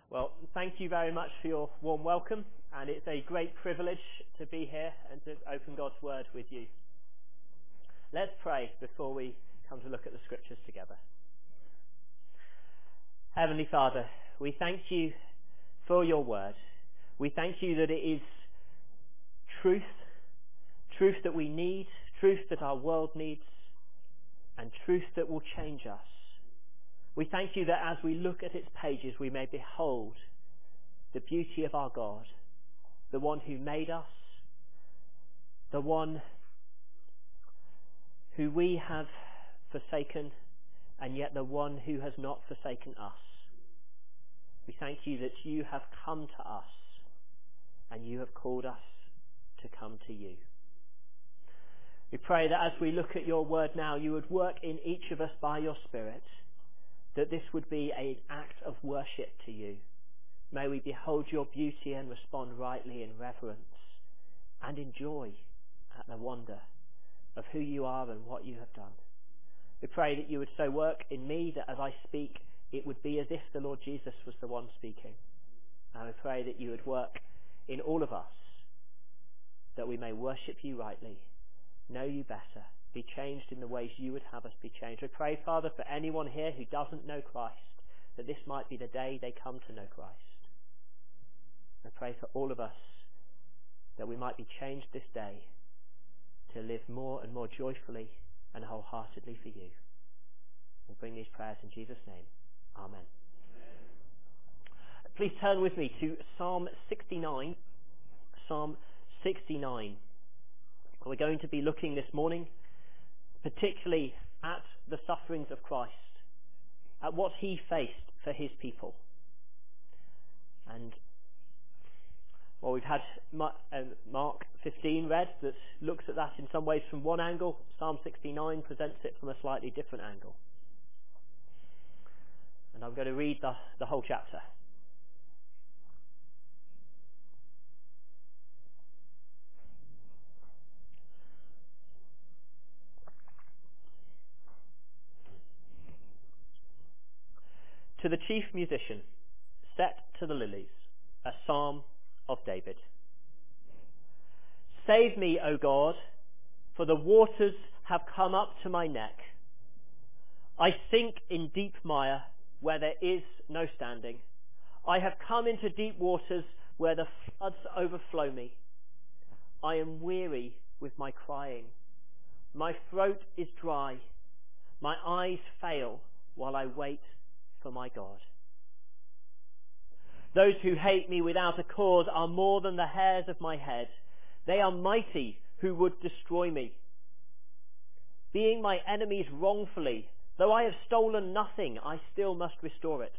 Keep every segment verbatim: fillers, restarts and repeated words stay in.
Well, thank you very much for your warm welcome, and it's a great privilege to be here and to open God's Word with you. Let's pray before we come to look at the Scriptures together. Heavenly Father, we thank you for your Word. We thank you that it is truth, truth that we need, truth that our world needs, and truth that will change us. We thank you that as we look at its pages, we may behold the beauty of our God, the one who made us, the one who we have forsaken, and yet the one who has not forsaken us. We thank you that you have come to us, and you have called us to come to you. We pray that as we look at your word now, you would work in each of us by your Spirit, that this would be an act of worship to you. May we behold your beauty and respond rightly in reverence and in joy at the wonder of who you are and what you have done. We pray that you would so work in me that as I speak, it would be as if the Lord Jesus was the one speaking. And we pray that you would work in all of us, that we may worship you rightly, know you better, be changed in the ways you would have us be changed. We pray, Father, for anyone here who doesn't know Christ, that this might be the day they come to know Christ. I pray for all of us that we might be changed this day to live more and more joyfully and wholeheartedly for you. We bring these prayers in Jesus' name. Amen. Amen. Please turn with me to Psalm sixty-nine. Psalm sixty-nine. We're going to be looking this morning particularly at the sufferings of Christ, at what he faced for his people. And well, we've had Mark fifteen read that looks at that in some ways from one angle. Psalm sixty-nine presents it from a slightly different angle. And I'm going to read the, the whole chapter. To the chief musician, set to the lilies, a psalm of David. Save me, O God, for the waters have come up to my neck. I sink in deep mire where there is no standing. I have come into deep waters where the floods overflow me. I am weary with my crying. My throat is dry. My eyes fail while I wait for my God. Those who hate me without a cause are more than the hairs of my head. They are mighty who would destroy me. Being my enemies wrongfully, though I have stolen nothing, I still must restore it.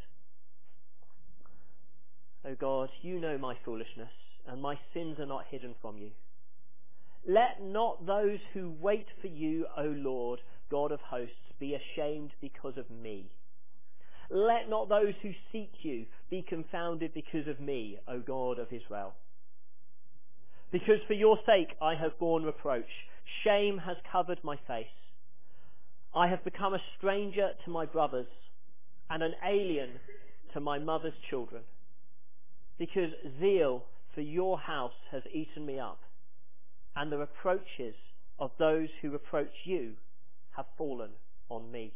O God, you know my foolishness, and my sins are not hidden from you. Let not those who wait for you, O Lord, God of hosts, be ashamed because of me. Let not those who seek you be confounded because of me, O God of Israel. Because for your sake I have borne reproach. Shame has covered my face. I have become a stranger to my brothers and an alien to my mother's children. Because zeal for your house has eaten me up, and the reproaches of those who reproach you have fallen on me.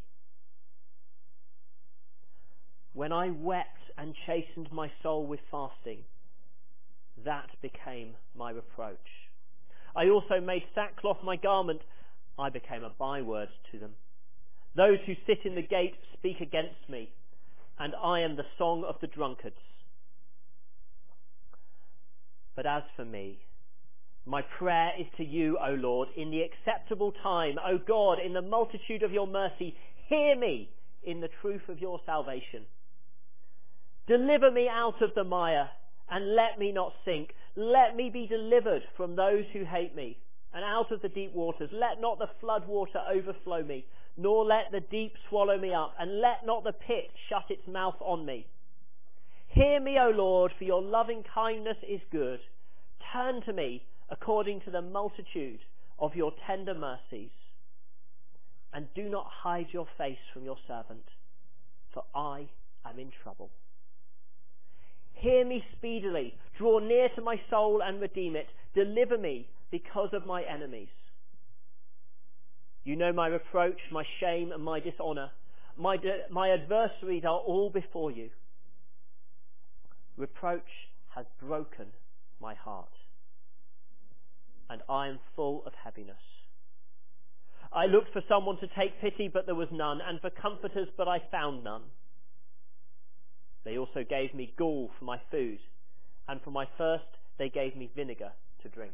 When I wept and chastened my soul with fasting, that became my reproach. I also made sackcloth my garment. I became a byword to them. Those who sit in the gate speak against me, and I am the song of the drunkards. But as for me, my prayer is to you, O Lord, in the acceptable time. O God, in the multitude of your mercy, hear me in the truth of your salvation. Deliver me out of the mire, and let me not sink. Let me be delivered from those who hate me, and out of the deep waters. Let not the flood water overflow me, nor let the deep swallow me up, and let not the pit shut its mouth on me. Hear me, O Lord, for your loving kindness is good. Turn to me according to the multitude of your tender mercies. And do not hide your face from your servant, for I am in trouble. Hear me speedily. Draw near to my soul and redeem it. Deliver me because of my enemies. You know my reproach, my shame, and my dishonour. My, de- my adversaries are all before you. Reproach has broken my heart, and I am full of heaviness. I looked for someone to take pity, but there was none, and for comforters, but I found none. They also gave me gall for my food, and for my thirst they gave me vinegar to drink.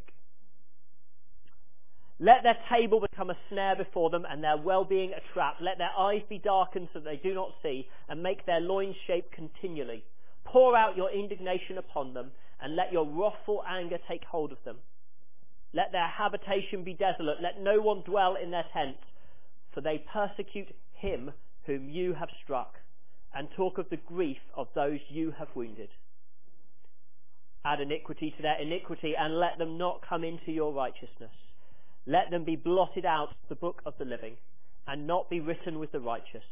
Let their table become a snare before them, and their well-being a trap. Let their eyes be darkened so that they do not see, and make their loins shake continually. Pour out your indignation upon them, and let your wrathful anger take hold of them. Let their habitation be desolate. Let no one dwell in their tents, for they persecute him whom you have struck, and talk of the grief of those you have wounded. Add iniquity to their iniquity, and let them not come into your righteousness. Let them be blotted out of the book of the living, and not be written with the righteous.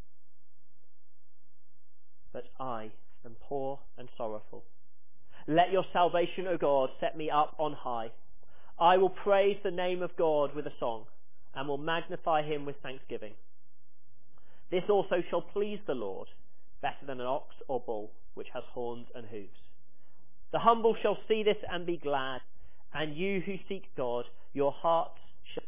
But I am poor and sorrowful. Let your salvation, O God, set me up on high. I will praise the name of God with a song, and will magnify him with thanksgiving. This also shall please the Lord, better than an ox or bull, which has horns and hooves. The humble shall see this and be glad, and you who seek God, your hearts shall.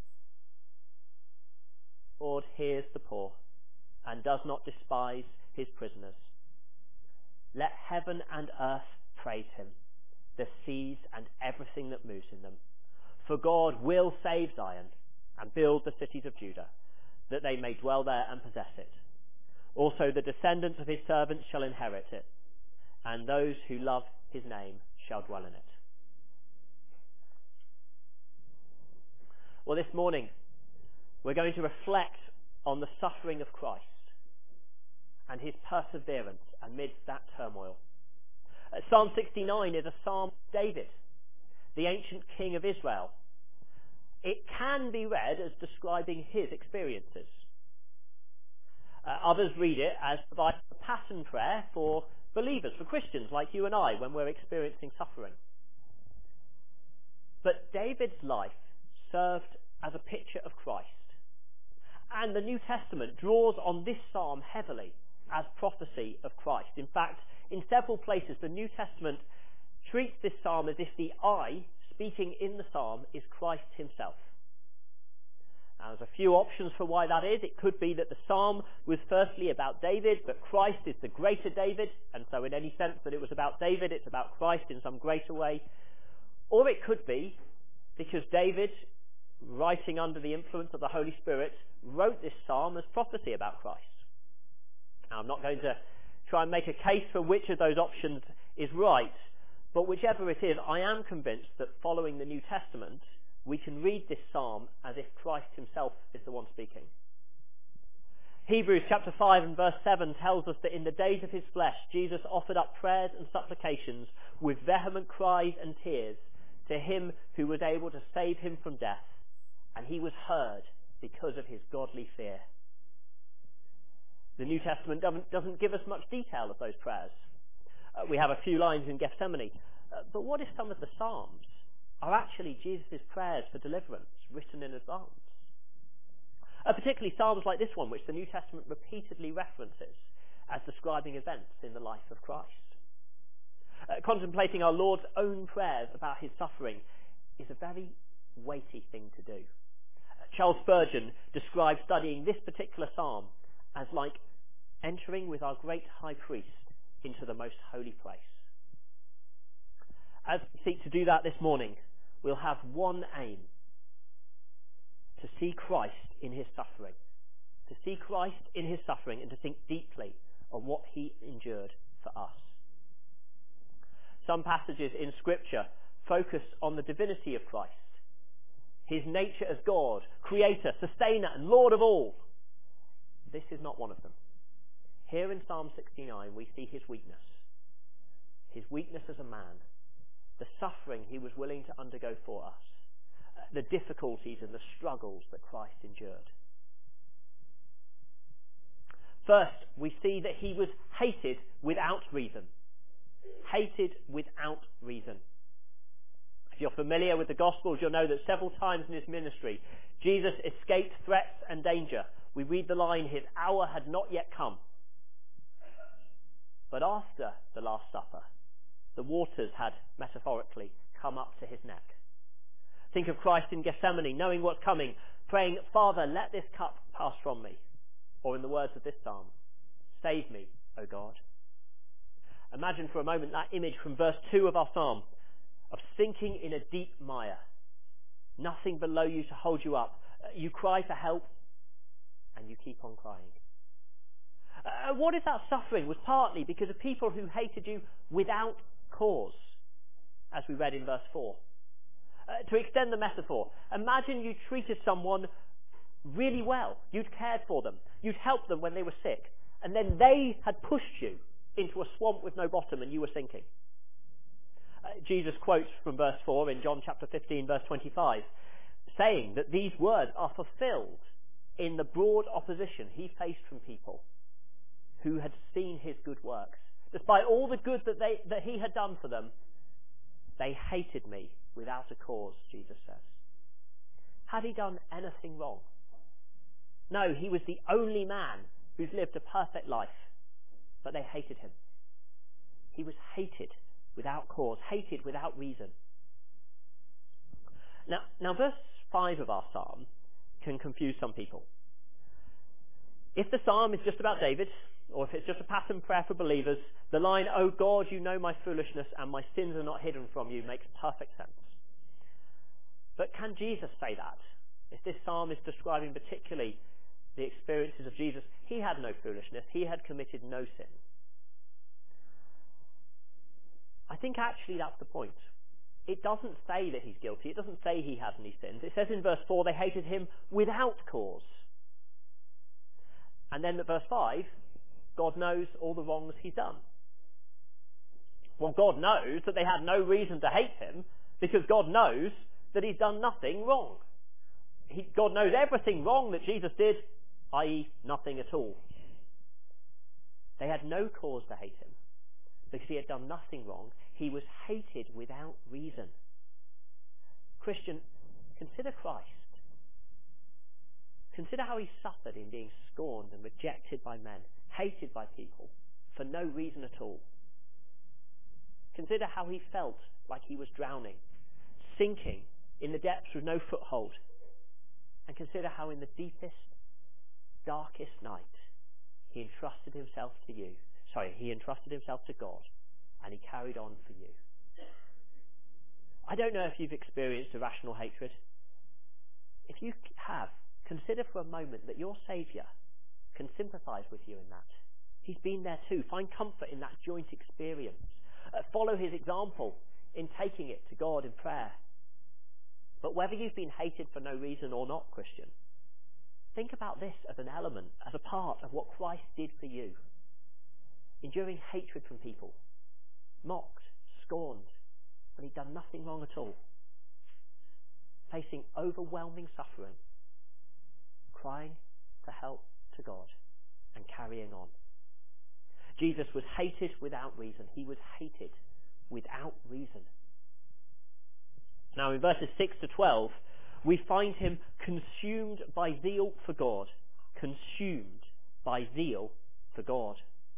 The Lord hears the poor, and does not despise his prisoners. Let heaven and earth praise him, the seas and everything that moves in them. For God will save Zion, and build the cities of Judah, that they may dwell there and possess it. Also the descendants of his servants shall inherit it, and those who love his name shall dwell in it. Well, this morning we're going to reflect on the suffering of Christ and his perseverance amidst that turmoil. Uh, Psalm sixty-nine is a psalm of David, the ancient king of Israel. It can be read as describing his experiences. Uh, others read it as providing a pattern prayer for believers, for Christians like you and I, when we're experiencing suffering. But David's life served as a picture of Christ. And the New Testament draws on this psalm heavily as prophecy of Christ. In fact, in several places, the New Testament treats this psalm as if the I speaking in the psalm is Christ himself. Now, there's a few options for why that is. It could be that the psalm was firstly about David, but Christ is the greater David, and so in any sense that it was about David, it's about Christ in some greater way. Or it could be because David, writing under the influence of the Holy Spirit, wrote this psalm as prophecy about Christ. Now, I'm not going to try and make a case for which of those options is right, but whichever it is, I am convinced that following the New Testament, we can read this psalm as if Christ himself is the one speaking. Hebrews chapter five and verse seven tells us that in the days of his flesh, Jesus offered up prayers and supplications with vehement cries and tears to him who was able to save him from death, and he was heard because of his godly fear. The New Testament doesn't, doesn't give us much detail of those prayers. Uh, we have a few lines in Gethsemane, uh, but what if some of the Psalms are actually Jesus' prayers for deliverance written in advance? Uh, particularly Psalms like this one, which the New Testament repeatedly references as describing events in the life of Christ. Uh, contemplating our Lord's own prayers about his suffering is a very weighty thing to do. Uh, Charles Spurgeon describes studying this particular psalm as like entering with our great high priest into the most holy place. As we seek to do that this morning, we'll have one aim: to see Christ in his suffering. To see Christ in his suffering and to think deeply on what he endured for us. Some passages in Scripture focus on the divinity of Christ, his nature as God, creator, sustainer, and Lord of all. This is not one of them. Here in Psalm sixty-nine we see his weakness. His weakness as a man. The suffering he was willing to undergo for us. The difficulties and the struggles that Christ endured. First, we see that he was hated without reason. hated without reason. If you're familiar with the Gospels, you'll know that several times in his ministry, Jesus escaped threats and danger. We read the line, his hour had not yet come. But after the Last Supper, the waters had, metaphorically, come up to his neck. Think of Christ in Gethsemane, knowing what's coming, praying, Father, let this cup pass from me. Or in the words of this psalm, save me, O God. Imagine for a moment that image from verse two of our psalm, of sinking in a deep mire. Nothing below you to hold you up. You cry for help, and you keep on crying. Uh, what if that suffering was partly because of people who hated you without cause, as we read in verse four? Uh, to extend the metaphor, imagine you treated someone really well. You'd cared for them. You'd helped them when they were sick. And then they had pushed you into a swamp with no bottom and you were sinking. Uh, Jesus quotes from verse four in John chapter fifteen, verse twenty-five, saying that these words are fulfilled in the broad opposition he faced from people who had seen his good works. Despite all the good that, they, that he had done for them, they hated me without a cause, Jesus says. Had he done anything wrong? No, he was the only man who's lived a perfect life, but they hated him. He was hated without cause, hated without reason. Now, now verse five of our psalm can confuse some people. If the psalm is just about David, or if it's just a pattern prayer for believers, the line, "Oh God, you know my foolishness and my sins are not hidden from you," makes perfect sense. But can Jesus say that? If this psalm is describing particularly the experiences of Jesus, he had no foolishness, he had committed no sin. I think actually that's the point. It doesn't say that he's guilty, it doesn't say he has any sins. It says in verse four, they hated him without cause. And then at verse five, God knows all the wrongs he's done. Well, God knows that they had no reason to hate him because God knows that he's done nothing wrong. He, God knows everything wrong that Jesus did, that is nothing at all. They had no cause to hate him because he had done nothing wrong. He was hated without reason. Christian, consider Christ. Consider how he suffered in being scorned and rejected by men, hated by people, for no reason at all. Consider how he felt like he was drowning, sinking in the depths with no foothold. And consider how in the deepest, darkest night, he entrusted himself to you. Sorry, he entrusted himself to God, and he carried on for you. I don't know if you've experienced irrational hatred. If you have, consider for a moment that your Saviour can sympathise with you in that. He's been there too. Find comfort in that joint experience. Uh, follow his example in taking it to God in prayer. But whether you've been hated for no reason or not, Christian, think about this as an element, as a part of what Christ did for you. Enduring hatred from people, mocked, scorned, when he'd done nothing wrong at all. Facing overwhelming suffering, crying for help to God, and carrying on. Jesus was hated without reason. He was hated without reason. Now in verses six to twelve, we find him consumed by zeal for God. Consumed by zeal for God.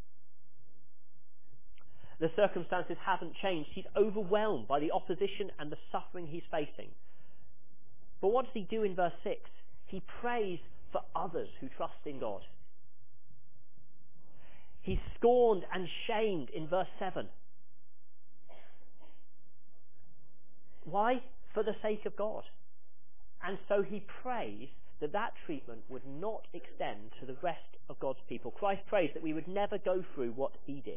The circumstances haven't changed. He's overwhelmed by the opposition and the suffering he's facing. But what does he do in verse six? He prays for others who trust in God. He's scorned and shamed in verse seven. Why? For the sake of God. And so he prays that that treatment would not extend to the rest of God's people. Christ prays that we would never go through what he did.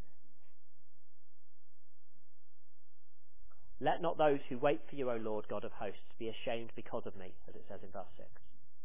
Let not those who wait for you, O Lord God of hosts, be ashamed because of me, as it says in verse six.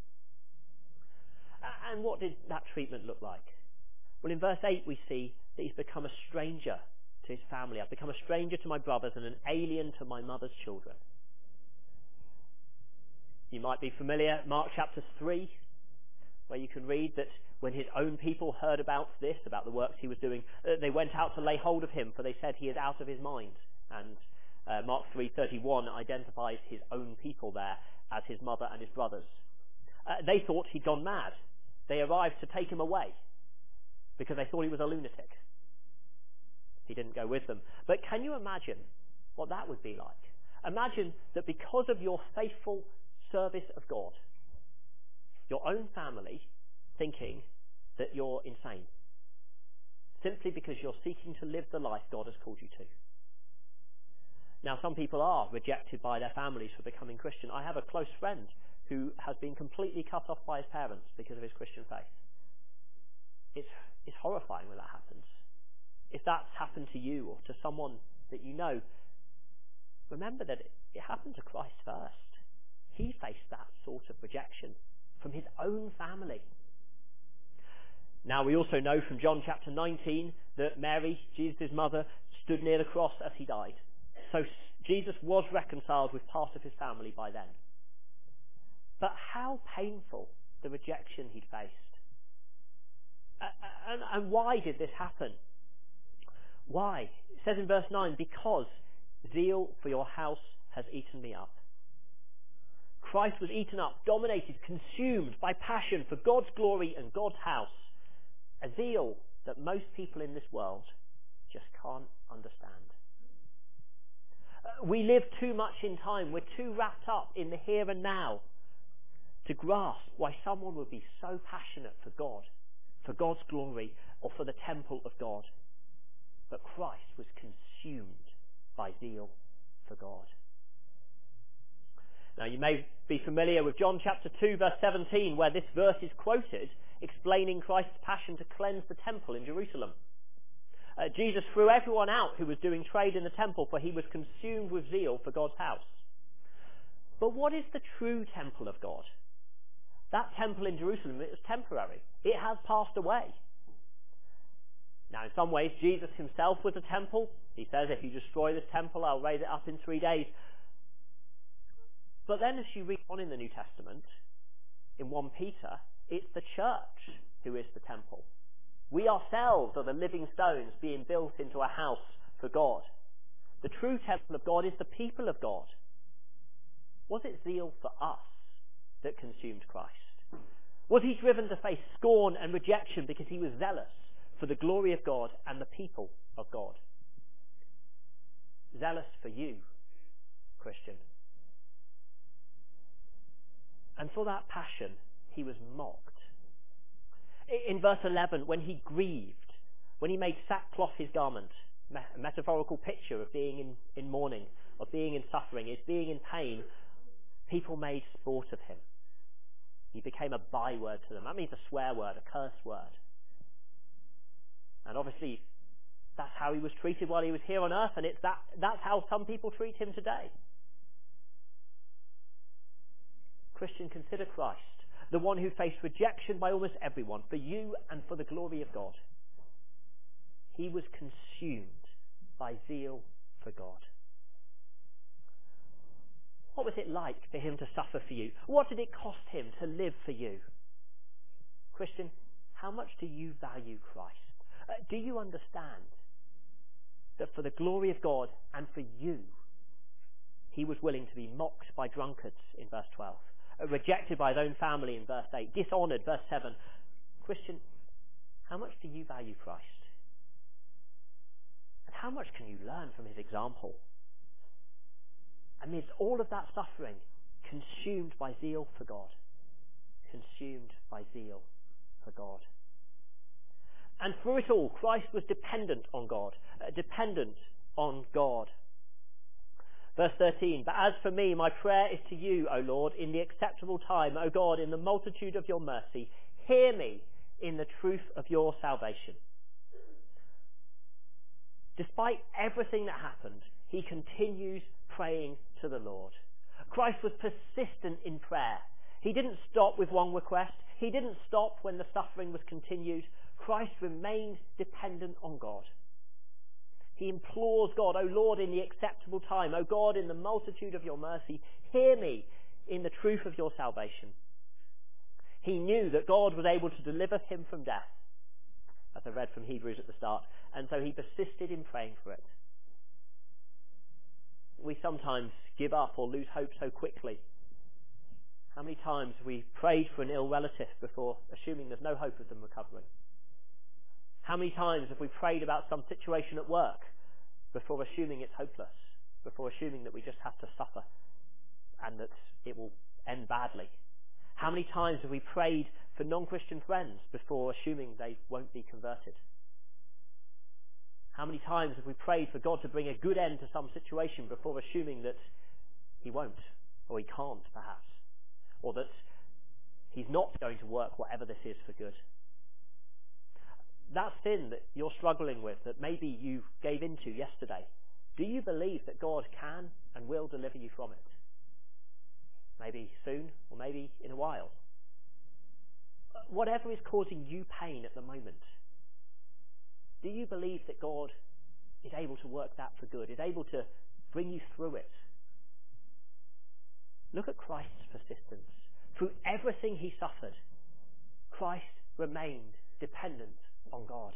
And what did that treatment look like? Well, in verse eight we see that he's become a stranger to his family. I've become a stranger to my brothers and an alien to my mother's children. You might be familiar, Mark chapter three. where you can read that when his own people heard about this, about the works he was doing, uh, they went out to lay hold of him, for they said he is out of his mind. And uh, Mark three thirty-one identifies his own people there as his mother and his brothers. Uh, they thought he'd gone mad. They arrived to take him away because they thought he was a lunatic. He didn't go with them. But can you imagine what that would be like? Imagine that because of your faithful service of God, your own family thinking that you're insane, simply because you're seeking to live the life God has called you to. Now, some people are rejected by their families for becoming Christian. I have a close friend who has been completely cut off by his parents because of his Christian faith. It's, it's horrifying when that happens. If that's happened to you or to someone that you know, remember that it, it happened to Christ first. He faced that sort of rejection from his own family. Now, we also know from John chapter nineteen that Mary, Jesus' mother, stood near the cross as he died. So Jesus was reconciled with part of his family by then. But how painful the rejection he'd faced. And, and why did this happen? Why? It says in verse nine, because zeal for your house has eaten me up. Christ was eaten up, dominated, consumed by passion for God's glory and God's house. A zeal that most people in this world just can't understand. Uh, we live too much in time. We're too wrapped up in the here and now to grasp why someone would be so passionate for God, for God's glory, or for the temple of God. But Christ was consumed by zeal for God. Now, you may be familiar with John chapter two, verse seventeen, where this verse is quoted, explaining Christ's passion to cleanse the temple in Jerusalem. Uh, Jesus threw everyone out who was doing trade in the temple, for he was consumed with zeal for God's house. But what is the true temple of God? That temple in Jerusalem, it was temporary. It has passed away. Now, in some ways, Jesus himself was a temple. He says, if you destroy this temple, I'll raise it up in three days. But then as you read on in the New Testament, in First Peter, it's the church who is the temple. We ourselves are the living stones being built into a house for God. The true temple of God is the people of God. Was it zeal for us that consumed Christ? Was he driven to face scorn and rejection because he was zealous for the glory of God and the people of God? Zealous for you, Christian. And for that passion, he was mocked. In verse eleven, when he grieved, when he made sackcloth his garment, a metaphorical picture of being in, in mourning, of being in suffering, is being in pain, people made sport of him. He became a byword to them. That means a swear word, a curse word. And obviously, that's how he was treated while he was here on earth, and it's that, that's how some people treat him today. Christian, consider Christ, the one who faced rejection by almost everyone, for you and for the glory of God. He was consumed by zeal for God. What was it like for him to suffer for you? What did it cost him to live for you? Christian, how much do you value Christ? Uh, do you understand that for the glory of God and for you, he was willing to be mocked by drunkards in verse twelve, uh, rejected by his own family in verse eight, dishonoured, verse seven. Christian, how much do you value Christ? And how much can you learn from his example? Amidst all of that suffering, consumed by zeal for God. Consumed by zeal for God. And through it all, Christ was dependent on God. Uh, dependent on God. Verse thirteen, but as for me, my prayer is to you, O Lord, in the acceptable time, O God, in the multitude of your mercy. Hear me in the truth of your salvation. Despite everything that happened, he continues praying to the Lord. Christ was persistent in prayer. He didn't stop with one request. He didn't stop when the suffering was continued. Christ remained dependent on God. He implores God, O Lord, in the acceptable time, O God, in the multitude of your mercy, hear me in the truth of your salvation. He knew that God was able to deliver him from death, as I read from Hebrews at the start, and so he persisted in praying for it. We sometimes give up or lose hope so quickly. How many times have we prayed for an ill relative before assuming there's no hope of them recovering? How many times have we prayed about some situation at work before assuming it's hopeless, before assuming that we just have to suffer and that it will end badly? How many times have we prayed for non-Christian friends before assuming they won't be converted? How many times have we prayed for God to bring a good end to some situation before assuming that he won't, or he can't perhaps, or that he's not going to work whatever this is for good? That sin that you're struggling with, that maybe you gave into yesterday, do you believe that God can and will deliver you from it? Maybe soon, or maybe in a while. Whatever is causing you pain at the moment, do you believe that God is able to work that for good, is able to bring you through it? Look at Christ's persistence. Through everything he suffered, Christ remained dependent on God.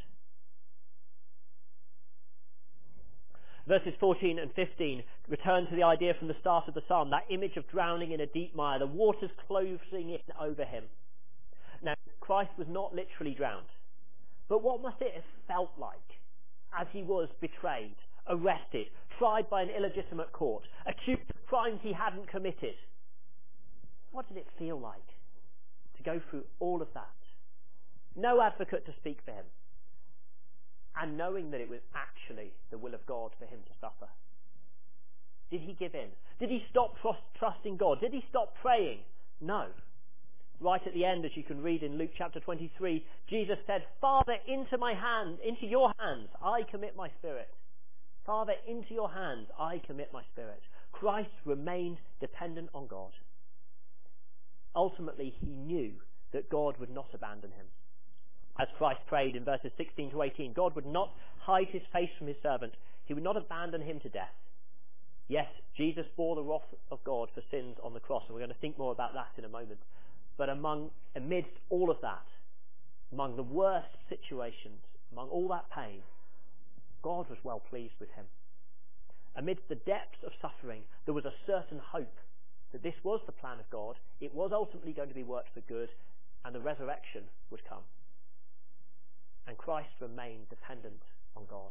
Verses fourteen and fifteen return to the idea from the start of the psalm, that image of drowning in a deep mire, the waters closing in over him. Now, Christ was not literally drowned, but what must it have felt like as he was betrayed, arrested, tried by an illegitimate court, accused of crimes he hadn't committed? What did it feel like to go through all of that? No advocate to speak for him, and knowing that it was actually the will of God for him to suffer. Did he give in? Did he stop trust, trusting God? Did he stop praying? No. Right at the end, as you can read in Luke chapter twenty-three, Jesus said, Father, into my hand, into your hands, I commit my spirit. Father, into your hands, I commit my spirit. Christ remained dependent on God. Ultimately, he knew that God would not abandon him. As Christ prayed in verses sixteen to eighteen, God would not hide his face from his servant. He would not abandon him to death. Yes, Jesus bore the wrath of God for sins on the cross, and we're going to think more about that in a moment. But among, amidst all of that, among the worst situations, among all that pain, God was well pleased with him. Amidst the depths of suffering, there was a certain hope that this was the plan of God. It was ultimately going to be worked for good, and the resurrection would come. And Christ remained dependent on God.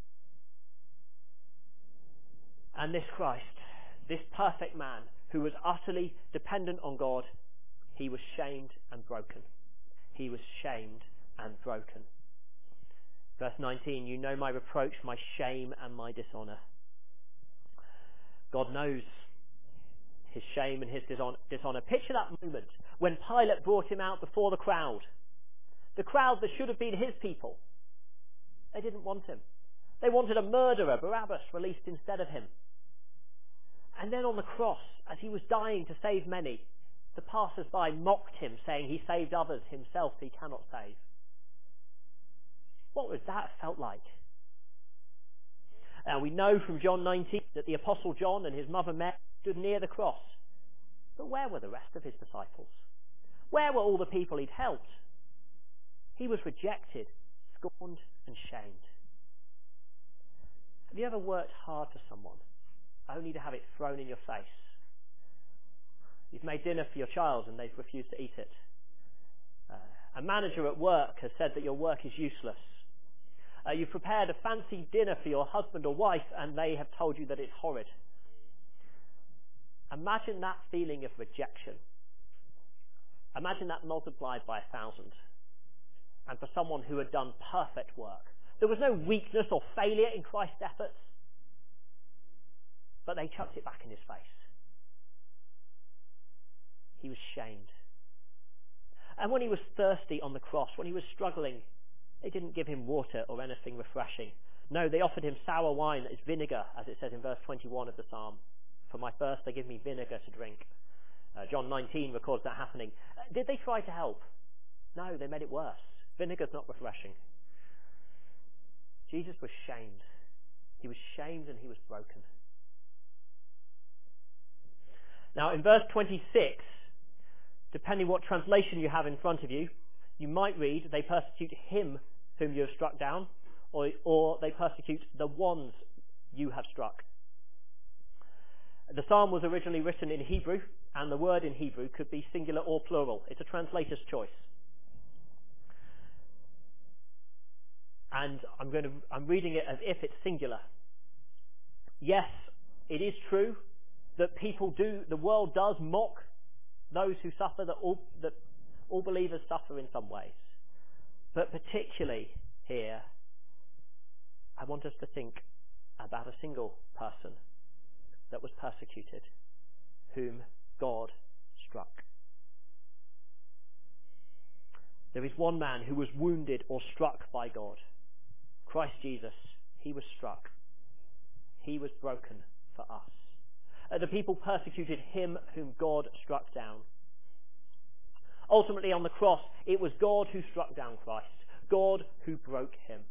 And this Christ, this perfect man who was utterly dependent on God, he was shamed and broken. He was shamed and broken. Verse nineteen, you know my reproach, my shame and my dishonour. God knows his shame and his dishonour. Picture that moment when Pilate brought him out before the crowd. The crowd that should have been his people. They didn't want him. They wanted a murderer, Barabbas, released instead of him. And then on the cross, as he was dying to save many, the passers-by mocked him, saying he saved others, himself he cannot save. What was that felt like? Now we know from John nineteen that the Apostle John and his mother Mary stood near the cross. But where were the rest of his disciples? Where were all the people he'd helped? He was rejected, scorned and shamed. Have you ever worked hard for someone only to have it thrown in your face? You've made dinner for your child and they've refused to eat it. Uh, a manager at work has said that your work is useless. Uh, you've prepared a fancy dinner for your husband or wife and they have told you that it's horrid. Imagine that feeling of rejection. Imagine that multiplied by a thousand. And for someone who had done perfect work. There was no weakness or failure in Christ's efforts. But they chucked it back in his face. He was shamed. And when he was thirsty on the cross, when he was struggling, they didn't give him water or anything refreshing. No, they offered him sour wine that is vinegar, as it says in verse twenty-one of the psalm. For my thirst they give me vinegar to drink. Uh, John nineteen records that happening. Uh, did they try to help? No, they made it worse. Vinegar's not refreshing. Jesus was shamed. He was shamed and he was broken. Now in verse twenty-six, Depending what translation you have in front of you, you might read, they persecute him whom you have struck down, or, or they persecute the ones you have struck. The psalm was originally written in Hebrew, and the word in Hebrew could be singular or plural. It's a translator's choice. And I'm going to, I'm reading it as if it's singular. Yes, it is true that people do, the world does mock those who suffer, that all, that all believers suffer in some ways. But particularly here, I want us to think about a single person that was persecuted, whom God struck. There is one man who was wounded or struck by God. Christ Jesus, he was struck. He was broken for us. Uh, the people persecuted him whom God struck down. Ultimately on the cross, it was God who struck down Christ. God who broke him.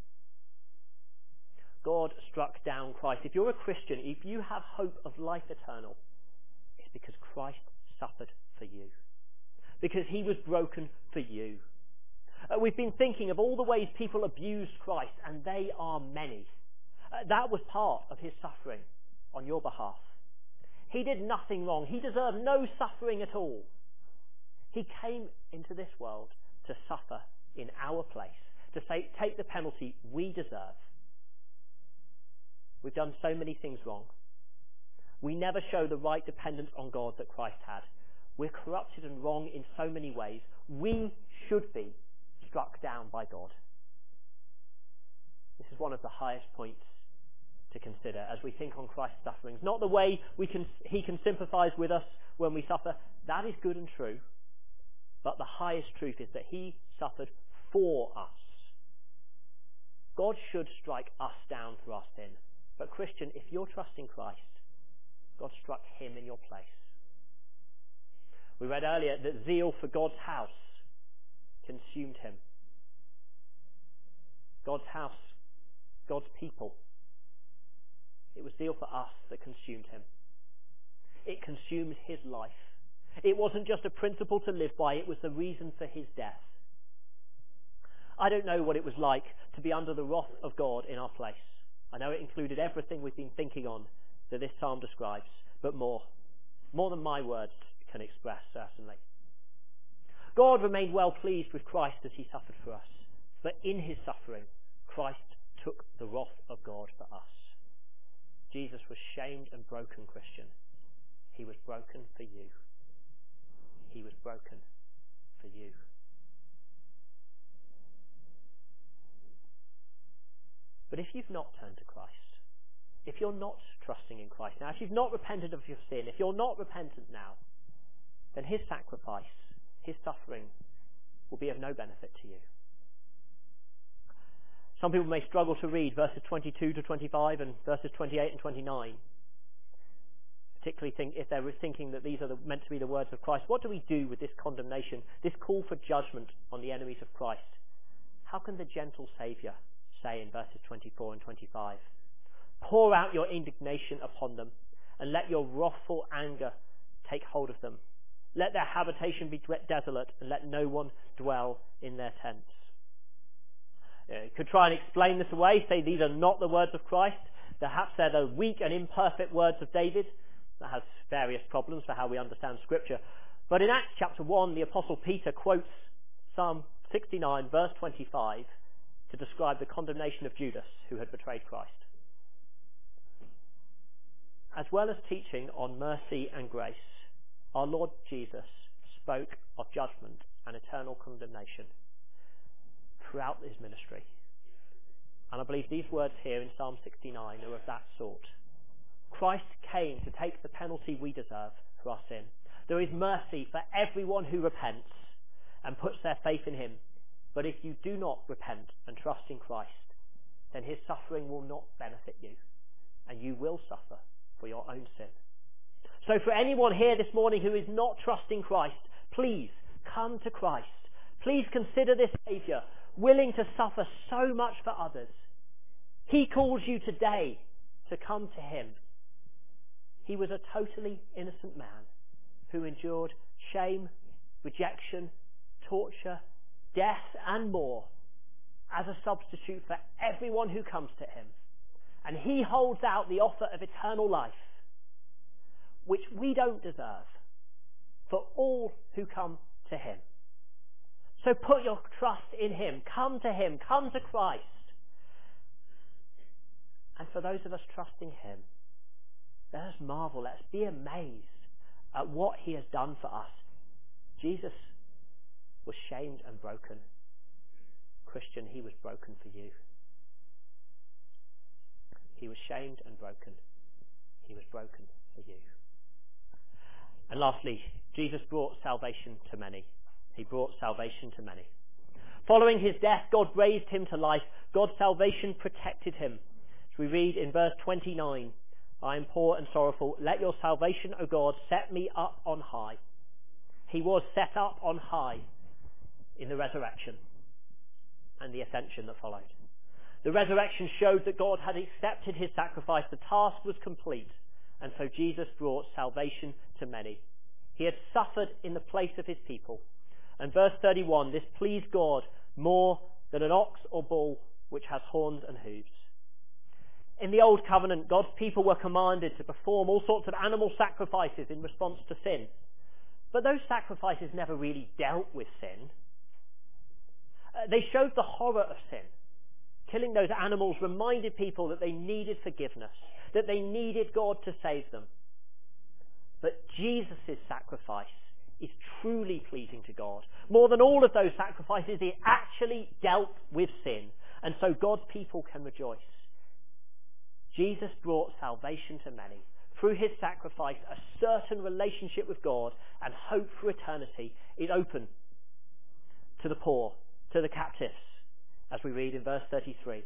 God struck down Christ. If you're a Christian, if you have hope of life eternal, it's because Christ suffered for you. Because he was broken for you. Uh, we've been thinking of all the ways people abused Christ, and they are many. Uh, that was part of his suffering on your behalf. He did nothing wrong. He deserved no suffering at all. He came into this world to suffer in our place, to say, take the penalty we deserve. We've done so many things wrong. We never show the right dependence on God that Christ had. We're corrupted and wrong in so many ways. We should be struck down by God. This is one of the highest points to consider as we think on Christ's sufferings. Not the way we can, he can sympathise with us when we suffer. That is good and true. But the highest truth is that he suffered for us. God should strike us down for our sin. But Christian, if you're trusting Christ, God struck him in your place. We read earlier that zeal for God's house consumed him. God's house, God's people. It was zeal for us that consumed him. It consumed his life. It wasn't just a principle to live by, it was the reason for his death. I don't know what it was like to be under the wrath of God in our place. I know it included everything we've been thinking on that this psalm describes, but more. More than my words can express, certainly. God remained well pleased with Christ as he suffered for us. But in his suffering, Christ took the wrath of God for us. Jesus was shamed and broken, Christian. He was broken for you. He was broken for you. But if you've not turned to Christ, if you're not trusting in Christ now, if you've not repented of your sin, if you're not repentant now, then his sacrifice, his suffering, will be of no benefit to you. Some people may struggle to read verses twenty-two to twenty-five and verses twenty-eight and twenty-nine. Particularly think if they're thinking that these are the, meant to be the words of Christ. What do we do with this condemnation, this call for judgment on the enemies of Christ? How can the gentle Saviour say in verses twenty-four and twenty-five, pour out your indignation upon them, and let your wrathful anger take hold of them. Let their habitation be desolate, and let no one dwell in their tents. You could try and explain this away, say these are not the words of Christ. Perhaps they're the weak and imperfect words of David. That has various problems for how we understand Scripture. But in Acts chapter one, the Apostle Peter quotes Psalm sixty-nine, verse twenty-five, to describe the condemnation of Judas, who had betrayed Christ. As well as teaching on mercy and grace, our Lord Jesus spoke of judgment and eternal condemnation throughout his ministry. And I believe these words here in Psalm sixty-nine are of that sort. Christ came to take the penalty we deserve for our sin. There is mercy for everyone who repents and puts their faith in him. But if you do not repent and trust in Christ, then his suffering will not benefit you, and you will suffer for your own sin. So for anyone here this morning who is not trusting Christ, please come to Christ. Please consider this Saviour, willing to suffer so much for others. He calls you today to come to him. He was a totally innocent man who endured shame rejection, torture, death, and more as a substitute for everyone who comes to him. And he holds out the offer of eternal life, which we don't deserve, for all who come to him. So put your trust in him. Come to him. Come to Christ. And for those of us trusting him, let us marvel. Let's be amazed at what he has done for us. Jesus was shamed and broken. Christian, he was broken for you. He was shamed and broken. He was broken for you. And lastly, Jesus brought salvation to many. He brought salvation to many. Following his death, God raised him to life. God's salvation protected him. As we read in verse twenty-nine, I am poor and sorrowful. Let your salvation, O God, set me up on high. He was set up on high in the resurrection and the ascension that followed. The resurrection showed that God had accepted his sacrifice. The task was complete. And so Jesus brought salvation to many. He had suffered in the place of his people. And verse thirty-one, this pleased God more than an ox or bull which has horns and hooves. In the Old Covenant, God's people were commanded to perform all sorts of animal sacrifices in response to sin. But those sacrifices never really dealt with sin. Uh, they showed the horror of sin. Killing those animals reminded people that they needed forgiveness, that they needed God to save them. But Jesus' sacrifice is truly pleasing to God. More than all of those sacrifices, it actually dealt with sin. And so God's people can rejoice. Jesus brought salvation to many. Through his sacrifice, a certain relationship with God and hope for eternity is open to the poor, to the captives, as we read in verse thirty-three.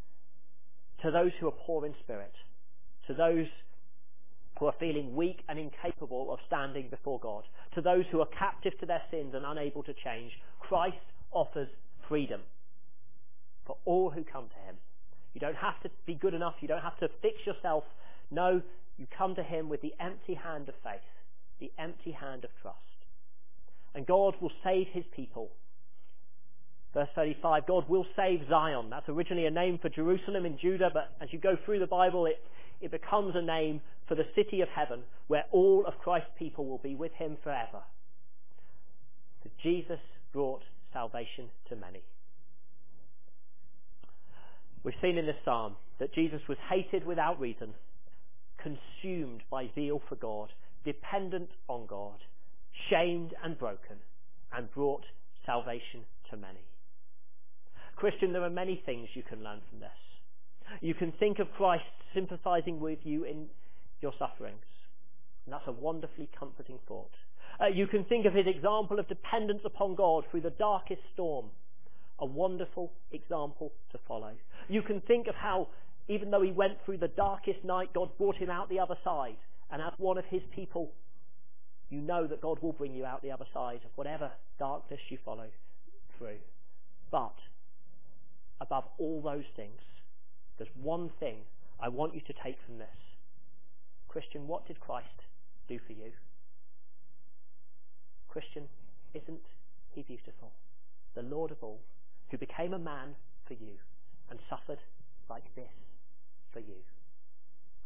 To those who are poor in spirit, to those who are feeling weak and incapable of standing before God, to those who are captive to their sins and unable to change, Christ offers freedom for all who come to him. You don't have to be good enough. You don't have to fix yourself. No, you come to him with the empty hand of faith, the empty hand of trust. And God will save his people. Verse thirty-five, God will save Zion. That's originally a name for Jerusalem in Judah, but as you go through the Bible, it, it becomes a name for the city of heaven, where all of Christ's people will be with him forever. So Jesus brought salvation to many. We've seen in this psalm that Jesus was hated without reason, consumed by zeal for God, dependent on God, shamed and broken, and brought salvation to many. Christian, there are many things you can learn from this. You can think of Christ sympathizing with you in your sufferings, and that's a wonderfully comforting thought. Uh, you can think of his example of dependence upon God through the darkest storm, a wonderful example to follow. You can think of how, even though he went through the darkest night, God brought him out the other side, and as one of his people, you know that God will bring you out the other side of whatever darkness you follow through. But above all those things, there's one thing I want you to take from this. Christian, what did Christ do for you? Christian, isn't he beautiful? The Lord of all, who became a man for you and suffered like this for you.